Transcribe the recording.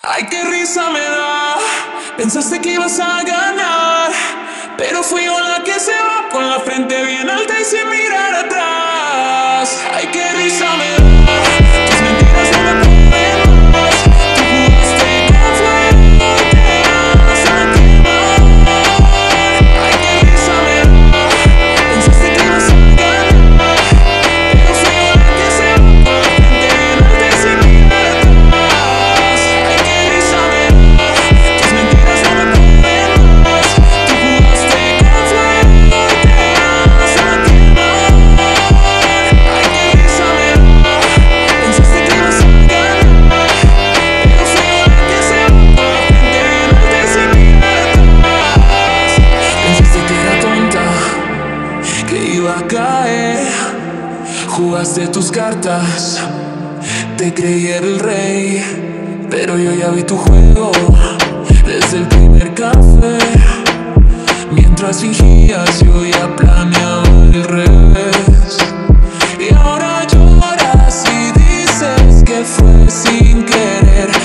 Ay, qué risa me da. Pensaste que ibas a ganar, pero fui yo la que se va con la frente bien alta y sin mirar atrás. Ay, qué risa me da. Tus mentiras no me pueden más. Tú jugaste con fuego y te vas a quemar. Ay, qué risa me da. Pensaste que ibas a ganar, pero fui yo la que se va con la frente bien alta y sin mirar atrás. Ay, qué risa me da. Tus mentiras no me pueden más. Tú jugaste con fuego y te vas a quemar. Ay, qué risa me da. Pensaste que ibas a ganar, pero fui yo la que se va con la frente bien alta y sin mirar atrás. Pensaste que era tonta, que iba a caer. Jugaste tus cartas, te creí el rey, pero yo ya vi tu juego desde el primer café. Mientras fingías yo ya planeaba el revés. Y ahora lloras y dices que fue sin querer.